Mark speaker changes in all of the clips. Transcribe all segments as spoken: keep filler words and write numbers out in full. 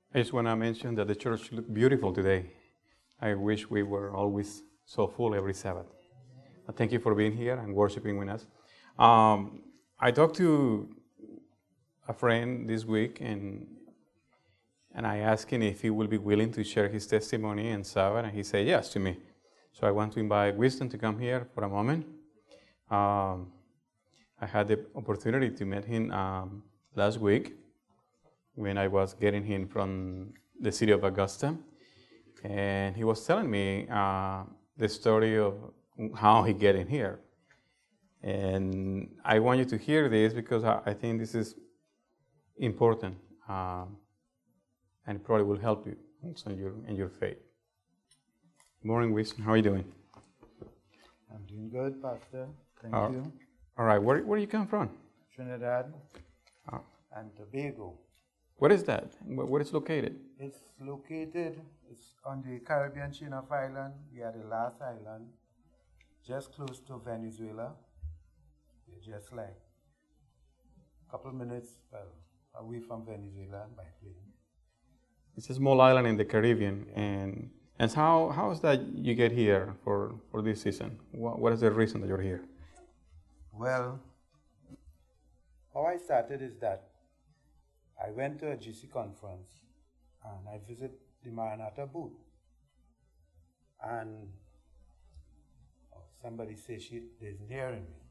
Speaker 1: I just want to mention that the church looked beautiful today. I wish we were always so full every Sabbath. But thank you for being here and worshiping with us. Um, I talked to a friend this week, and and I asked him if he will be willing to share his testimony in Sabbath, and he said yes to me. So I want to invite Wisdom to come here for a moment. Um, I had the opportunity to meet him um, last week when I was getting him from the city of Augusta, and he was telling me uh, the story of how he got in here. And I want you to hear this because I, I think this is important, um, and it probably will help you also in your, in your faith. Good morning, Wisdom. How are you doing?
Speaker 2: I'm doing good, Pastor. Thank
Speaker 1: Uh,
Speaker 2: you.
Speaker 1: All right. Where where do you come from?
Speaker 2: Trinidad
Speaker 1: Uh,
Speaker 2: and Tobago.
Speaker 1: What is that? Where, where is located?
Speaker 2: It's located, it's on the Caribbean chain of island. We are the last island, just close to Venezuela. We're just like a couple minutes well, away from Venezuela by plane.
Speaker 1: It's a small island in the Caribbean, and and how how is that you get here for, for this season? What, what is the reason that you're here?
Speaker 2: Well, how I started is that I went to a G C conference and I visited the Maranatha booth. And oh, somebody says she isn't hearing me.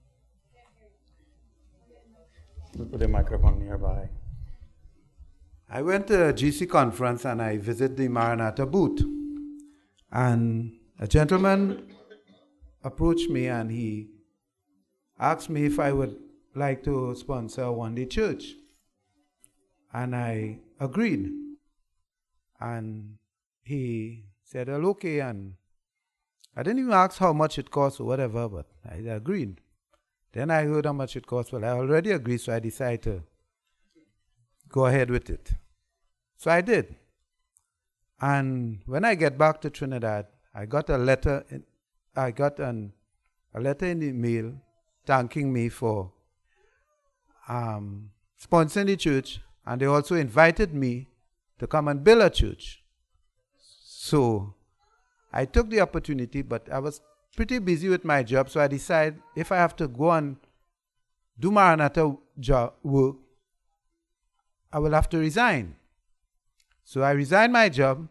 Speaker 1: We put the microphone nearby.
Speaker 2: I went to a G C conference and I visited the Maranatha booth. And a gentleman approached me and he asked me if I would like to sponsor a one-day church. And I agreed. And he said, well, okay. And I didn't even ask how much it cost or whatever, but I agreed. Then I heard how much it cost. Well, I already agreed, so I decided to go ahead with it. So I did. And when I get back to Trinidad, I got a letter. In, I got an, a letter in the mail thanking me for um, sponsoring the church, and they also invited me to come and build a church. So I took the opportunity, but I was pretty busy with my job, so I decided if I have to go and do Maranatha job work, I will have to resign. So I resigned my job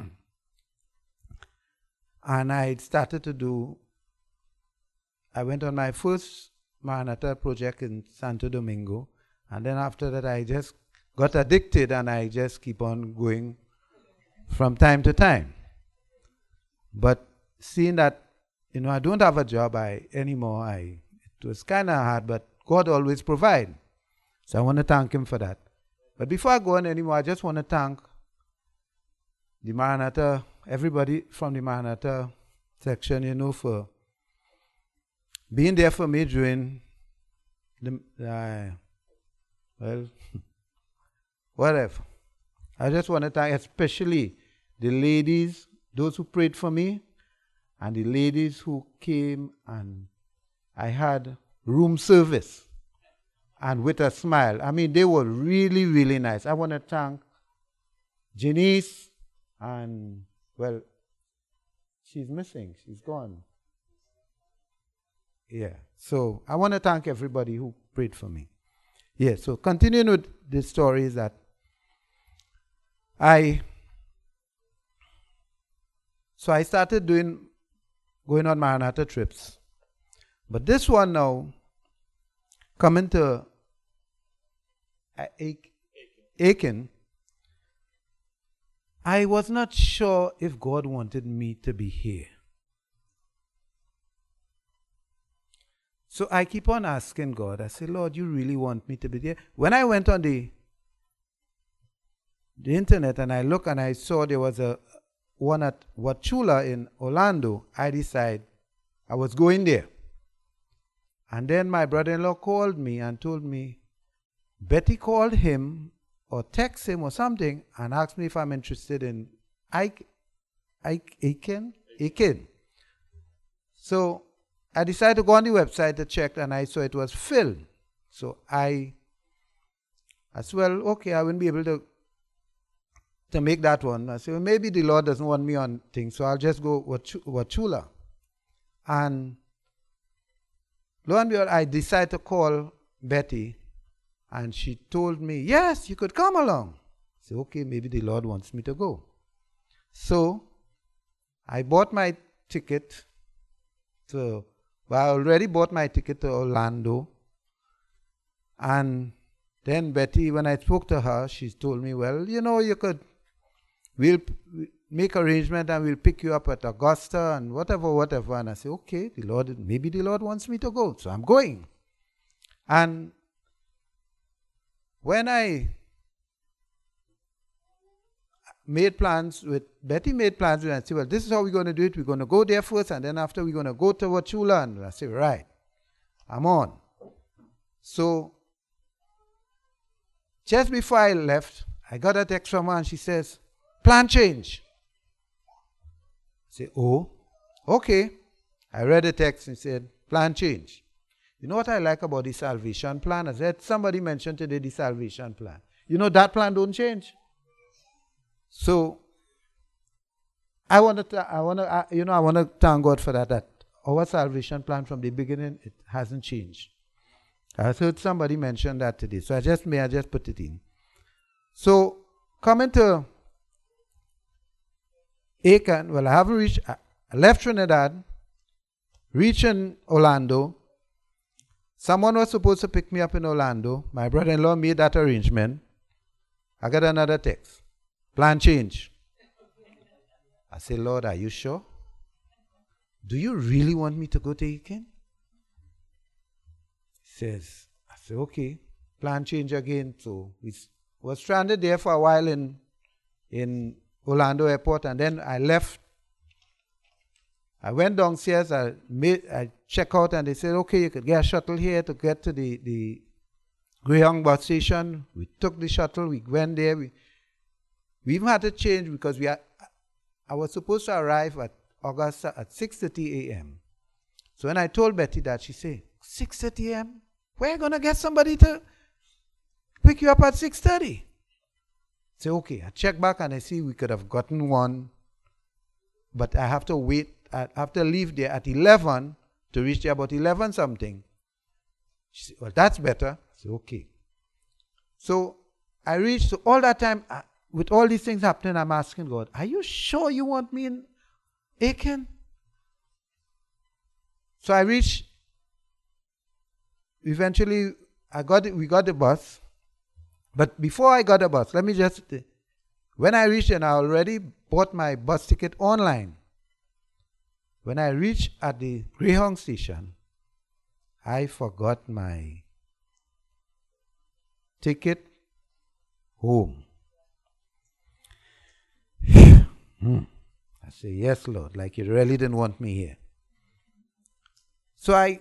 Speaker 2: and I started to do, I went on my first Maranatha project in Santo Domingo, and then after that I just got addicted and I just keep on going from time to time. But seeing that, you know, I don't have a job I anymore, I it was kind of hard, but God always provides. So I want to thank Him for that. But before I go on anymore, I just want to thank the Maranatha, everybody from the Maranatha section, you know, for being there for me during the, uh, well, whatever. I just want to thank especially the ladies, those who prayed for me, and the ladies who came, and I had room service and with a smile. I mean, they were really, really nice. I want to thank Janice, and, well, she's missing. She's gone. Yeah. So I want to thank everybody who prayed for me. Yeah. So continuing with the story is that I, so I started doing, going on Maranatha trips. But this one now, coming to Aiken, I was not sure if God wanted me to be here. So I keep on asking God. I say, Lord, you really want me to be there? When I went on the, the internet and I looked and I saw there was a one at Wachula in Orlando, I decided I was going there. And then my brother-in-law called me and told me, Betty called him or text him or something and asked me if I'm interested in Ike, Ike, Aiken? Aiken. So I decided to go on the website to check, and I saw it was filled. So I, as well, okay, I wouldn't be able to to make that one. I said, well, maybe the Lord doesn't want me on things, so I'll just go Wachu- Wachula. And lo and behold, I decided to call Betty, and she told me, yes, you could come along. I said, okay, maybe the Lord wants me to go. So I bought my ticket to, well, I already bought my ticket to Orlando. And then Betty, when I spoke to her, she told me, well, you know, you could, we'll make arrangement and we'll pick you up at Augusta and whatever, whatever. And I said, okay, the Lord, maybe the Lord wants me to go, so I'm going. And when I made plans with, Betty made plans with, I said, well, this is how we're going to do it. We're going to go there first, and then after we're going to go to Wachula. And I said, right, I'm on. So just before I left, I got a text from her, and she says, plan change. I said, oh, okay. I read the text and said, plan change. You know what I like about the salvation plan? I said, somebody mentioned today the salvation plan. You know, that plan don't change. So, I want to, I want to, you know, I want to thank God for that, that our salvation plan from the beginning, it hasn't changed. I heard somebody mention that today, so I just, may I just put it in. So, coming to Aiken, well, I haven't reached, I left Trinidad, reaching Orlando. Someone was supposed to pick me up in Orlando. My brother-in-law made that arrangement. I got another text. Plan change. I say, Lord, are you sure? Do you really want me to go to Aiken? He says, I say, okay. Plan change again. So we was stranded there for a while in, in Orlando Airport, and then I left. I went downstairs, I made, I checked out, and they said, okay, you could get a shuttle here to get to the, the Greyhound bus station. We took the shuttle, we went there. We, we even had to change because we had, I was supposed to arrive at Augusta at six thirty a m So when I told Betty that, she said, six thirty a m? We're going to get somebody to pick you up at six thirty. I say, okay, I check back and I see we could have gotten one, but I have to wait. I have to leave there at eleven to reach there about eleven something. She said, well, that's better. I said, okay. So I reached, so all that time, I, with all these things happening, I'm asking God, are you sure you want me in Aiken? So I reached, eventually, I got it, we got the bus. But before I got the bus, let me just, when I reached and I already bought my bus ticket online. When I reached at the Greyhound station, I forgot my ticket home. hmm. I say, yes, Lord, like you really didn't want me here. So I,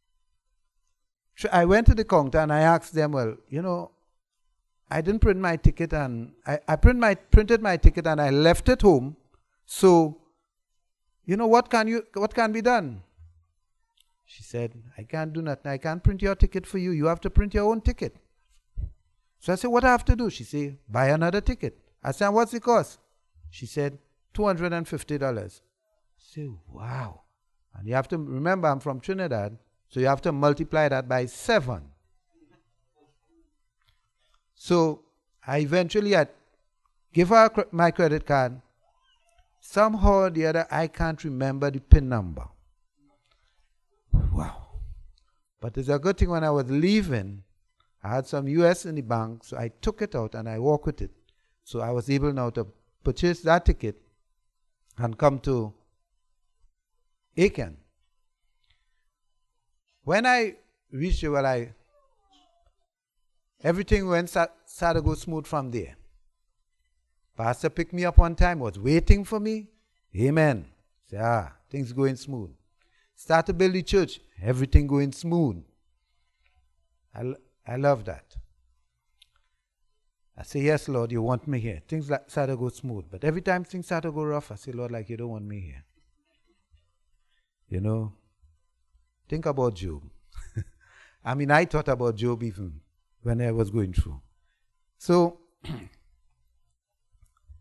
Speaker 2: I went to the counter and I asked them, well, you know, I didn't print my ticket, and I, I print my, printed my ticket and I left it home. So, you know, what can you, what can be done? She said, I can't do nothing. I can't print your ticket for you. You have to print your own ticket. So I said, what I have to do? She said, buy another ticket. I said, what's the cost? She said, two hundred fifty dollars. I said, wow. And you have to remember, I'm from Trinidad, so you have to multiply that by seven. So I eventually I give her my credit card. Somehow or the other, I can't remember the PIN number. Wow. But it's a good thing when I was leaving, I had some U S in the bank, so I took it out and I walked with it. So I was able now to purchase that ticket and come to Aiken. When I reached there, well, I, everything went, started to go smooth from there. Pastor picked me up one time, was waiting for me. Amen. Say, ah, things going smooth. Start to build the church, everything going smooth. I, I love that. I say, yes, Lord, you want me here. Things like start to go smooth. But every time things start to go rough, I say, Lord, like you don't want me here. You know, think about Job. I mean, I thought about Job even when I was going through. So,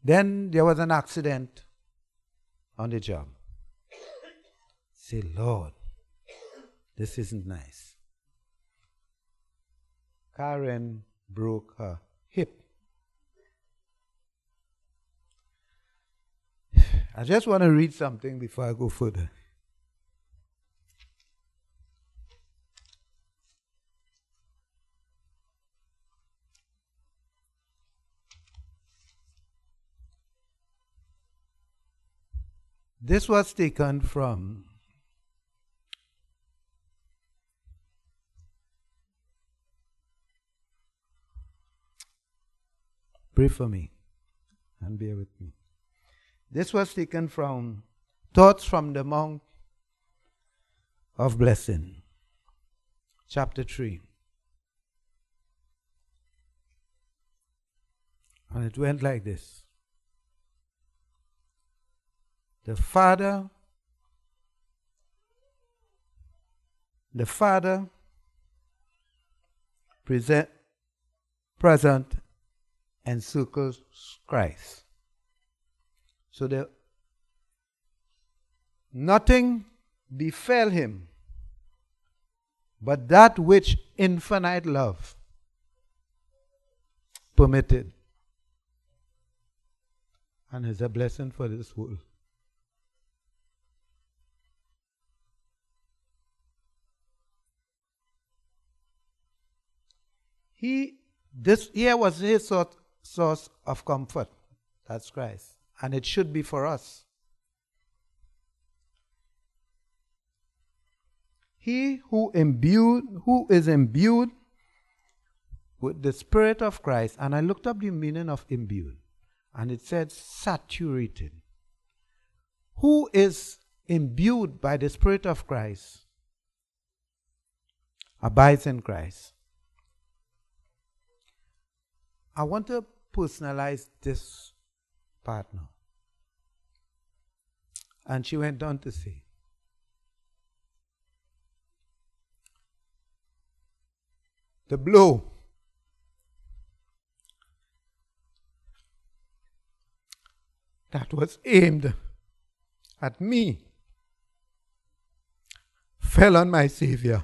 Speaker 2: Then there was an accident on the job. Say, Lord, this isn't nice. Karen broke her hip. I just want to read something before I go further. This was taken from Pray for me and bear with me. This was taken from Thoughts from the Mount of Blessing, chapter three. And it went like this. The Father, the Father present, present encircles Christ. So the nothing befell him but that which infinite love permitted, and is a blessing for this world. He, this here was his sort, source of comfort. That's Christ. And it should be for us. He who imbued, who is imbued with the Spirit of Christ, and I looked up the meaning of imbued, and it said saturated. Who is imbued by the Spirit of Christ abides in Christ. I want to personalize this partner. And she went on to say, the blow that was aimed at me fell on my Savior.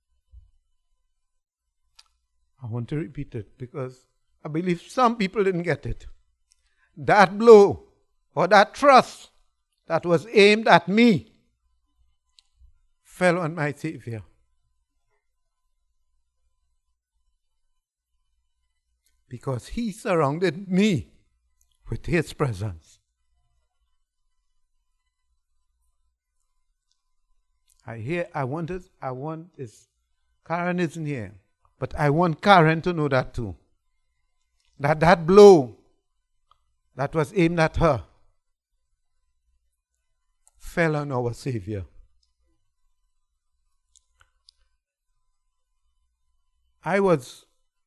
Speaker 2: I want to repeat it because I believe some people didn't get it. That blow or that thrust that was aimed at me fell on my Savior. Because he surrounded me with his presence. I hear, I want this, I want this. Karen isn't here, but I want Karen to know that too. That that blow that was aimed at her fell on our Savior. I was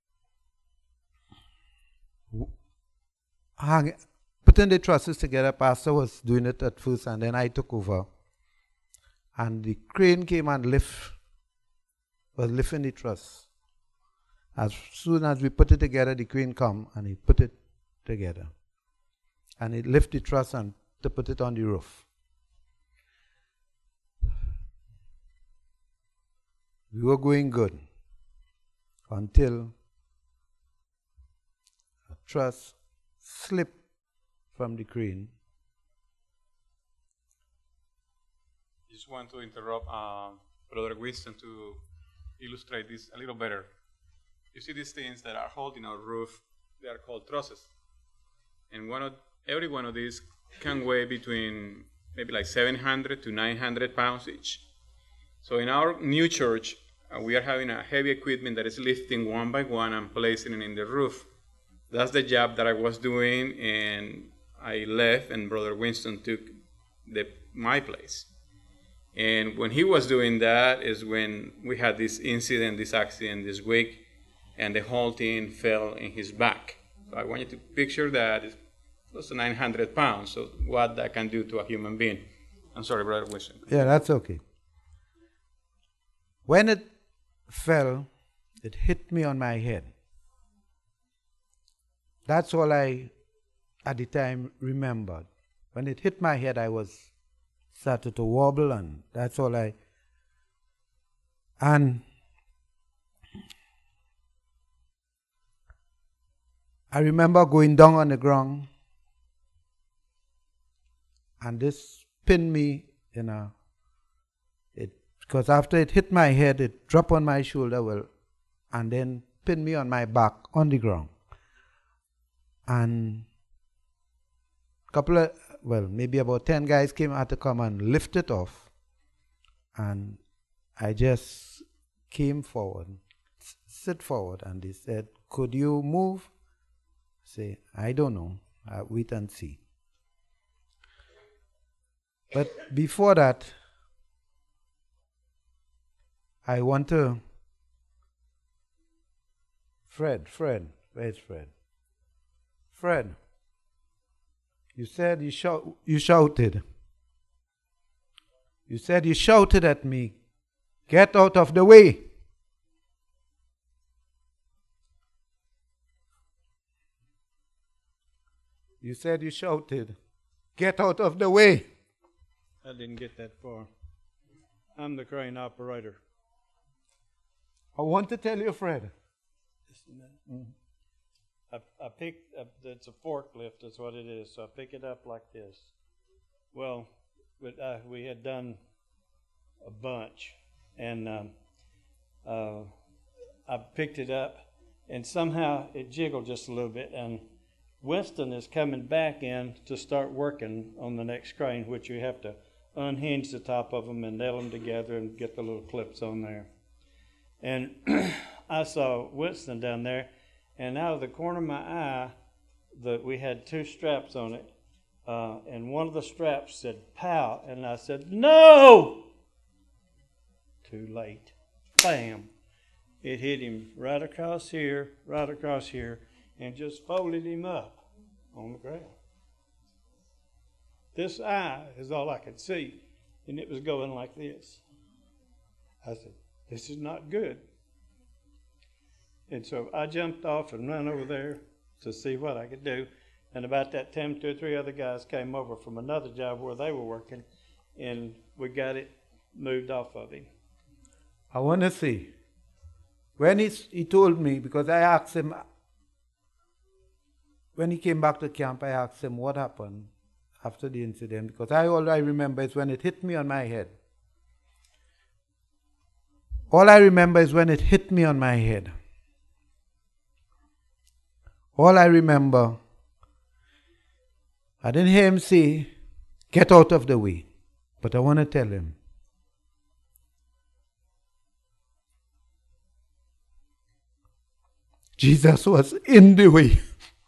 Speaker 2: hang, putting the trusses together. Pastor was doing it at first, and then I took over. And the crane came and lift, was lifting the truss. As soon as we put it together, the crane come and he put it together. And he lifted the truss and to put it on the roof. We were going good until a truss slipped from the crane.
Speaker 1: I just want to interrupt uh, Brother Winston to illustrate this a little better. You see these things that are holding our roof, they are called trusses. And one of, every one of these can weigh between maybe like seven hundred to nine hundred pounds each. So in our new church, uh, we are having a heavy equipment that is lifting one by one and placing it in the roof. That's the job that I was doing, and I left, and Brother Winston took the, my place. And when he was doing that is when we had this incident, this accident this week, and the whole thing fell in his back. So I want you to picture that. It's close to nine hundred pounds, so what that can do to a human being. I'm sorry, Brother Winston.
Speaker 2: Yeah, that's okay. When it fell, it hit me on my head. That's all I at the time remembered. When it hit my head, I was started to wobble, and that's all I. And I remember going down on the ground, and this pinned me in a. It because after it hit my head, it dropped on my shoulder, well, and then pinned me on my back on the ground. And a couple of, well, maybe about ten guys came out to come and lift it off. And I just came forward, s- sit forward, and they said, could you move? Say, I don't know. Uh, wait and see. But before that, I want to. Fred, Fred, where's Fred? Fred, you said you, shout, you shouted. You said you shouted at me, get out of the way. You said you shouted, get out of the way.
Speaker 3: I didn't get that far. I'm the crane operator.
Speaker 2: I want to tell you, Fred.
Speaker 3: Mm-hmm. I, I picked up, it's a forklift, that's what it is. So I pick it up like this. Well, but, uh, we had done a bunch, and um, uh, I picked it up, and somehow it jiggled just a little bit, and Winston is coming back in to start working on the next crane, which you have to unhinge the top of them and nail them together and get the little clips on there. And I saw Winston down there, and out of the corner of my eye, the, we had two straps on it, uh, and one of the straps said, pow, and I said, no! Too late. Bam! It hit him right across here, right across here, and just folded him up on the ground. This eye is all I could see, and it was going like this. I said, this is not good. And so I jumped off and ran over there to see what I could do. And about that time, two or three other guys came over from another job where they were working, and we got it moved off of him.
Speaker 2: I want to see. When he, he told me, because I asked him, when he came back to camp, I asked him what happened after the incident, because I all I remember is when it hit me on my head. All I remember is when it hit me on my head. All I remember, I didn't hear him say, get out of the way. But I want to tell him, Jesus was in the way.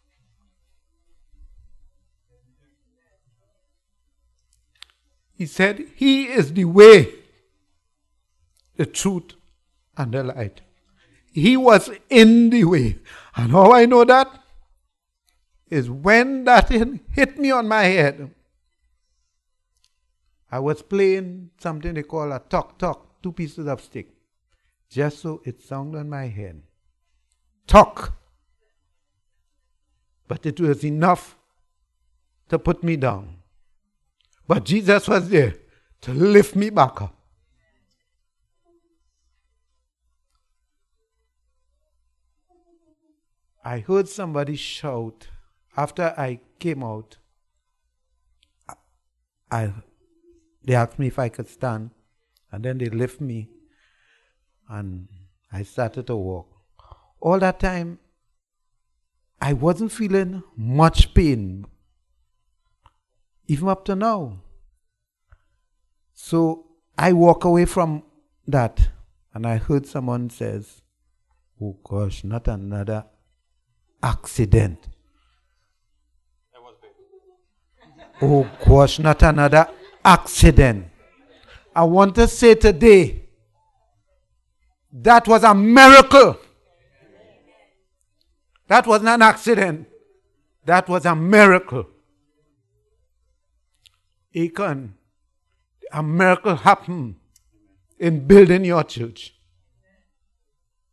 Speaker 2: He said, he is the way, the truth, and the light. He was in the way. And how I know that is when that hit me on my head, I was playing something they call a talk talk, two pieces of stick, just so it sounded on my head. Talk. But it was enough to put me down. But Jesus was there to lift me back up. I heard somebody shout after I came out. I, they asked me if I could stand, and then they lift me, and I started to walk. All that time, I wasn't feeling much pain, even up to now. So I walk away from that, and I heard someone says, oh gosh, not another accident.
Speaker 3: That was big.
Speaker 2: Oh gosh, not another accident. I want to say today, that was a miracle. That wasn't an accident. That was a miracle. Akon, a miracle happened in building your church.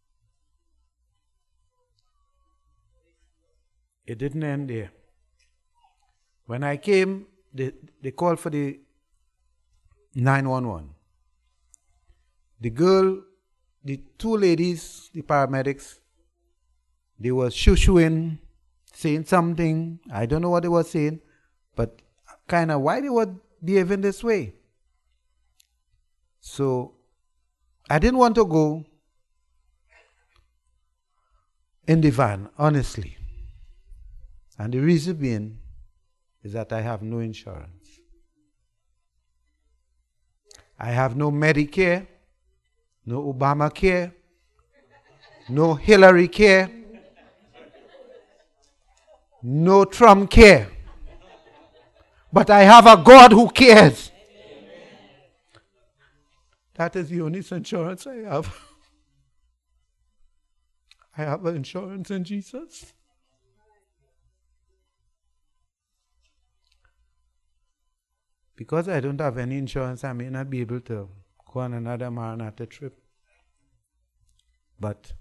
Speaker 2: It didn't end there. When I came, they, they called for the nine one one. The girl, the two ladies, the paramedics, they were shoo-shooing, saying something. I don't know what they were saying, but kind of why they were behaving this way. So I didn't want to go in the van, honestly. And the reason being is that I have no insurance. I have no Medicare, no Obamacare, no Hillary care, no Trump care. But I have a God who cares. That is the only insurance I have. I have an insurance in Jesus. Because I don't have any insurance, I may not be able to go on another Maranatha trip. But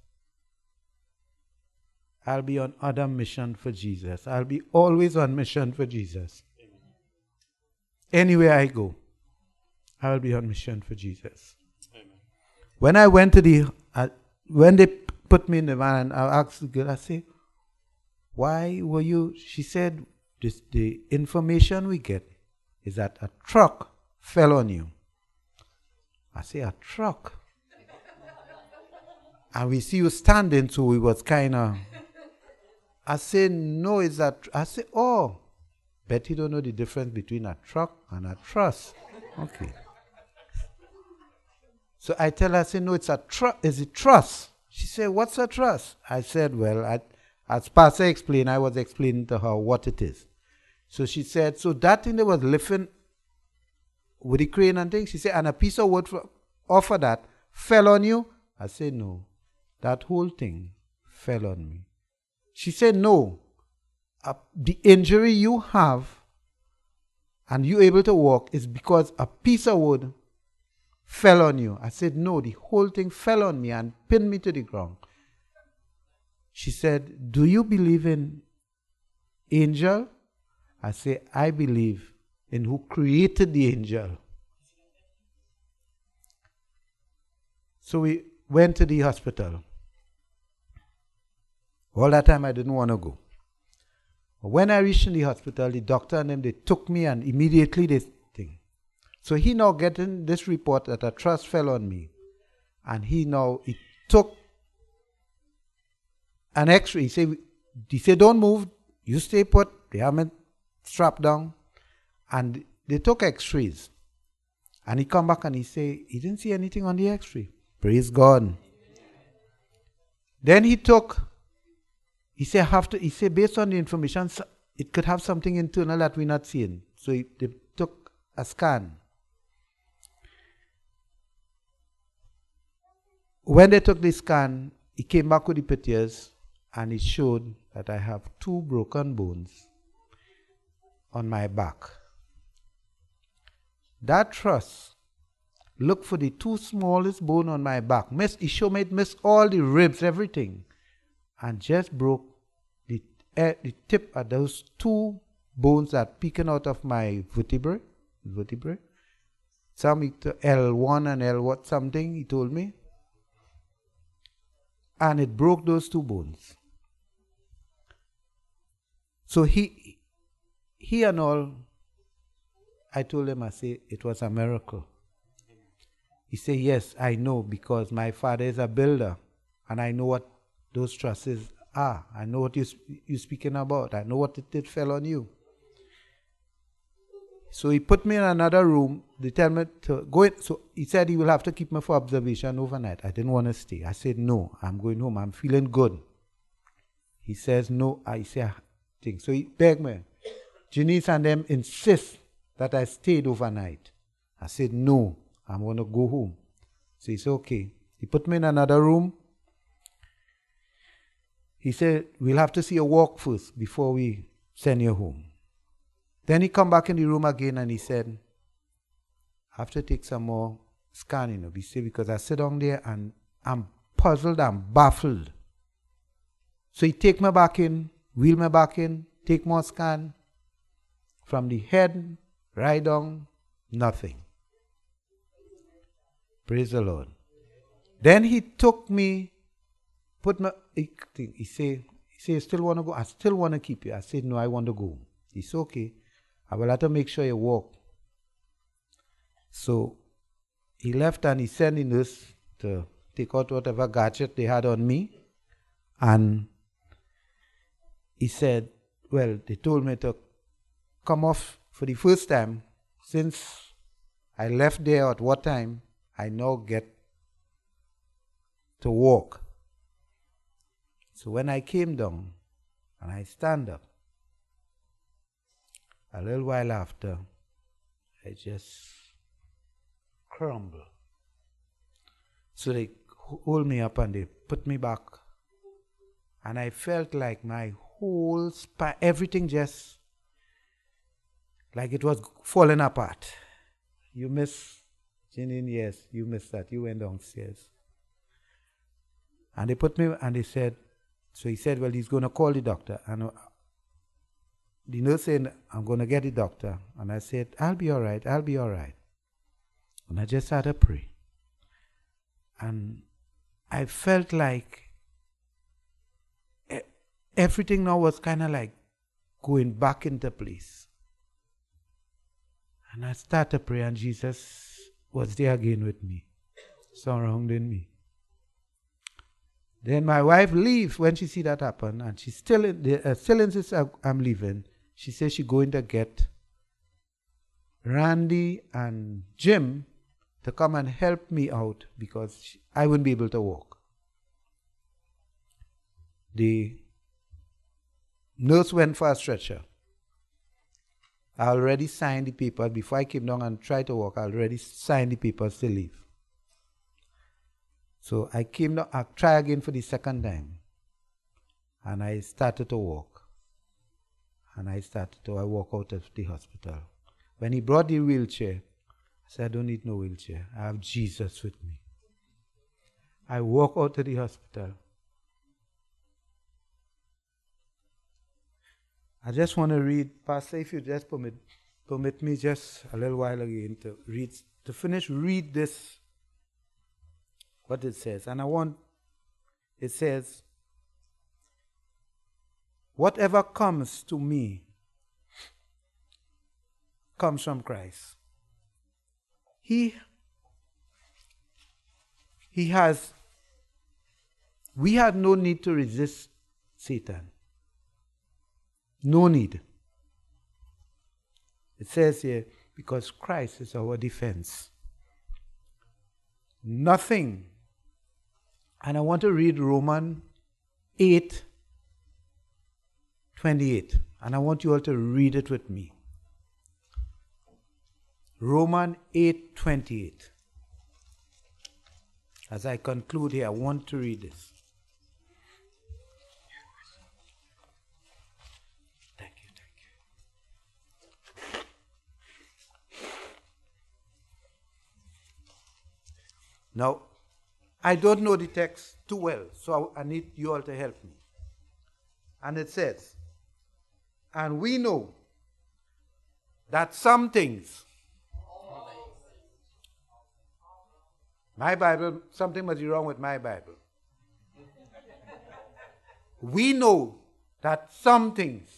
Speaker 2: I'll be on other mission for Jesus. I'll be always on mission for Jesus. Anywhere I go, I will be on mission for Jesus. Amen. When I went to the, uh, when they put me in the van, and I asked the girl, I said, why were you, she said, this, the information we get is that a truck fell on you. I say, a truck? And we see you standing, so we was kind of, I said, no, it's that, I said, oh, bet you don't know the difference between a truck and a truss. Okay. So I tell her, I said, no, it's a truss. Is it truss? She said, what's a truss? I said, well, I, as Pastor explained, I was explaining to her what it is. So she said, so that thing that was lifting with the crane and things, she said, and a piece of wood for, off of that fell on you? I said, no, that whole thing fell on me. She said, no. Uh, the injury you have and you able to walk is because a piece of wood fell on you. I said, no, the whole thing fell on me and pinned me to the ground. She said, do you believe in angel? I say, I believe in who created the angel. So we went to the hospital. All that time I didn't want to go. When I reached in the hospital, the doctor and them, they took me and immediately they thing. So he now getting this report that a truss fell on me. And he now, he took an x-ray. He said, he said, don't move, you stay put. They haven't strapped down. And they took x-rays. And he come back and he say, he didn't see anything on the x-ray. Praise God. Then he took He said, have to, he said, based on the information, it could have something internal that we're not seeing. So he, they took a scan. When they took the scan, he came back with the pictures and it showed that I have two broken bones on my back. That truss looked for the two smallest bones on my back. Miss, he showed me it missed all the ribs, everything. And just broke the, uh, the tip of those two bones that peeking out of my vertebrae. vertebrae. Some L one and L what something, he told me. And it broke those two bones. So he, he and all, I told him, I say, it was a miracle. He said, yes, I know, because my father is a builder, and I know what those trusses are. I know what you sp- you're speaking about. I know what it, it fell on you. So he put me in another room. They tell me to go in. So he said he will have to keep me for observation overnight. I didn't want to stay. I said, no, I'm going home. I'm feeling good. He says, no. I say, I think. So he begged me. Janice and them insist that I stayed overnight. I said, no, I'm going to go home. So he said, okay. He put me in another room. He said, we'll have to see a walk first before we send you home. Then he come back in the room again and he said, I have to take some more scanning of you see, because I sit down there and I'm puzzled, I'm baffled. So he take me back in, wheel me back in, take more scan. from the head right down, nothing. Praise the Lord. Then he took me, put my, he, he said, he said, you still want to go? I still want to keep you. I said, no, I want to go. He said, okay. I will have to make sure you walk. So he left and he sent the nurse to take out whatever gadget they had on me. And he said, well, they told me to come off for the first time. Since I left there at what time, I now get to walk. So when I came down and I stand up, a little while after, I just crumble. So they hold me up and they put me back. And I felt like my whole spine, everything just, like it was falling apart. You miss, Janine, yes, you missed that. You went downstairs. And they put me, and they said, so he said, well, he's going to call the doctor. And uh, the nurse said, I'm going to get the doctor. And I said, I'll be all right, I'll be all right. And I just had to pray. And I felt like everything now was kind of like going back into place. And I started to pray, and Jesus was there again with me, surrounding me. Then my wife leaves when she see that happen, and she still, uh, still insists I'm leaving. She says she's going to get Randy and Jim to come and help me out because she, I wouldn't be able to walk. The nurse went for a stretcher. I already signed the paper. Before I came down and tried to walk, I already signed the papers to leave. So I came down, I tried again for the second time. And I started to walk. And I started to I walk out of the hospital. When he brought the wheelchair, I said, I don't need no wheelchair. I have Jesus with me. I walk out of the hospital. I just want to read, Pastor, if you just permit, permit me just a little while again to read, to finish, read this, what it says. And I want, it says, whatever comes to me comes from Christ. He, he has, we had no need to resist Satan. No need. It says here, because Christ is our defense. Nothing. And I want to read Romans eight twenty-eight. And I want you all to read it with me. Romans eight twenty-eight. As I conclude here, I want to read this. Now, I don't know the text too well, so I need you all to help me. And it says, and we know that some things, my Bible, something must be wrong with my Bible. We know that some things.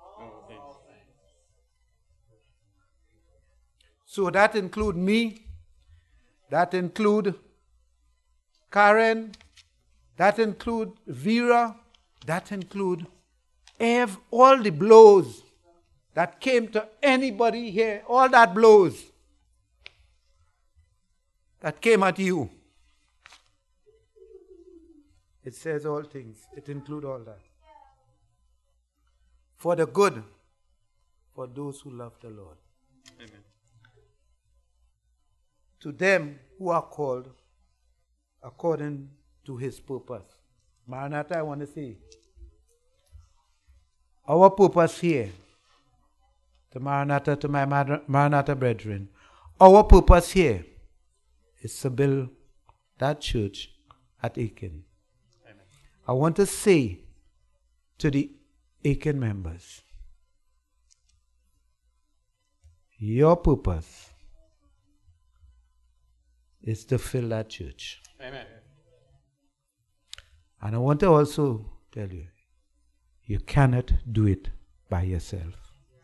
Speaker 2: So that include me, that include Karen, that include Vera, that include Ev, all the blows that came to anybody here, all that blows that came at you. It says all things. It includes all that. For the good, for those who love the Lord. Amen. To them who are called according to his purpose. Maranatha, I want to say, our purpose here, to Maranatha, to my Maranatha brethren, our purpose here is to build that church at Aiken. Amen. I want to say to the Aiken members, your purpose is to fill that church.
Speaker 1: Amen.
Speaker 2: And I want to also tell you, you cannot do it by yourself.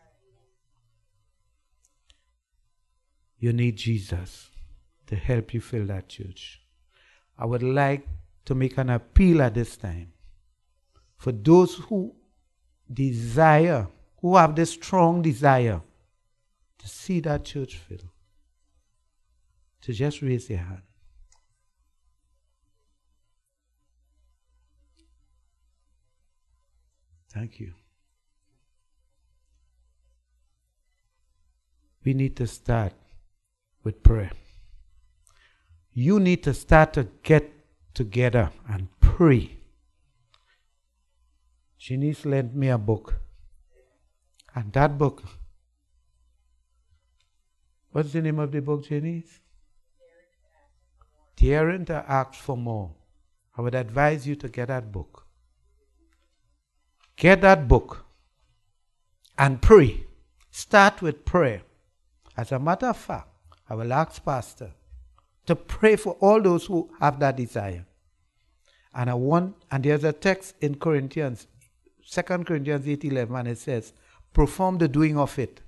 Speaker 2: You need Jesus to help you fill that church. I would like to make an appeal at this time for those who desire, who have this strong desire to see that church filled, to just raise their hand. Thank you. We need to start with prayer. You need to start to get together and pray. Janice lent me a book. And that book, what's the name of the book, Janice? Daring to Ask for More. I would advise you to get that book. Get that book and pray. Start with prayer. As a matter of fact, I will ask Pastor to pray for all those who have that desire. And I want, and there's a text in Corinthians, Second Corinthians eight eleven, and it says, perform the doing of it.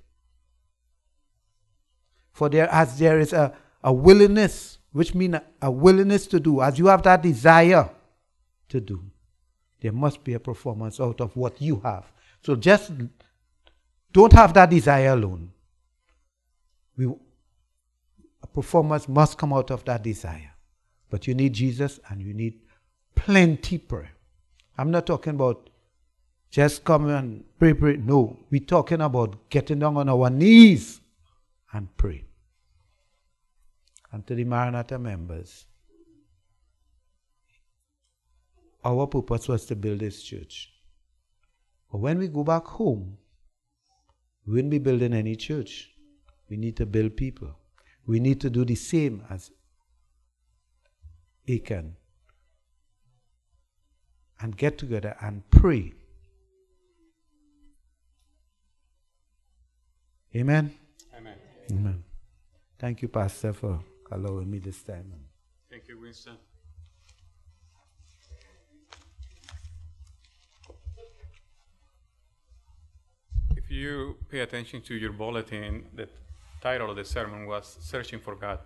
Speaker 2: For there, as there is a, a willingness, which means a, a willingness to do, as you have that desire to do, there must be a performance out of what you have. So just don't have that desire alone. We, a performance must come out of that desire. But you need Jesus and you need plenty prayer. I'm not talking about just come and pray, pray. No, we're talking about getting down on our knees and pray. And to the Maranatha members, our purpose was to build this church. But when we go back home, we wouldn't be building any church. We need to build people. We need to do the same as Achan. And get together and pray. Amen?
Speaker 1: Amen.
Speaker 2: Amen. Thank you, Pastor, for allowing me this time.
Speaker 1: Thank you, Winston. If you pay attention to your bulletin, the title of the sermon was Searching for God.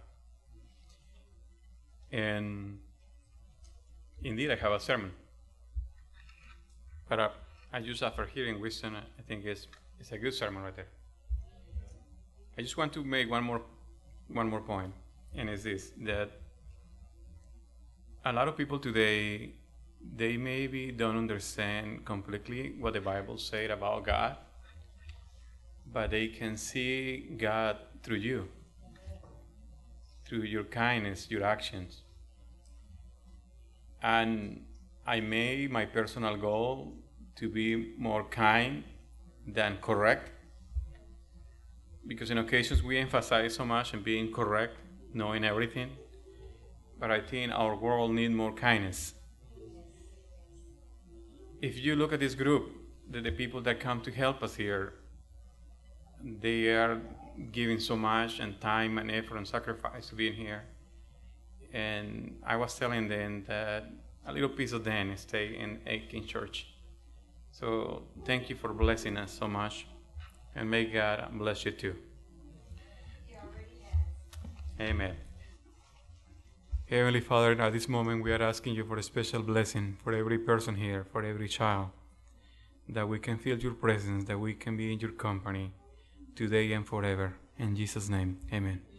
Speaker 1: And indeed, I have a sermon. But uh, I just, after hearing Winston, I think it's, it's a good sermon right there. I just want to make one more, one more point, and it's this, that a lot of people today, they maybe don't understand completely what the Bible said about God, but they can see God through you, through your kindness, your actions. And I made my personal goal to be more kind than correct, because in occasions we emphasize so much on being correct, knowing everything, but I think our world needs more kindness. If you look at this group, the, the people that come to help us here, they are giving so much and time and effort and sacrifice to being here. And I was telling them that a little piece of them stay in Aiken Church. So thank you for blessing us so much, and may God bless you too. Amen. Heavenly Father, at this moment we are asking you for a special blessing for every person here, for every child, that we can feel your presence, that we can be in your company today and forever. In Jesus' name, amen.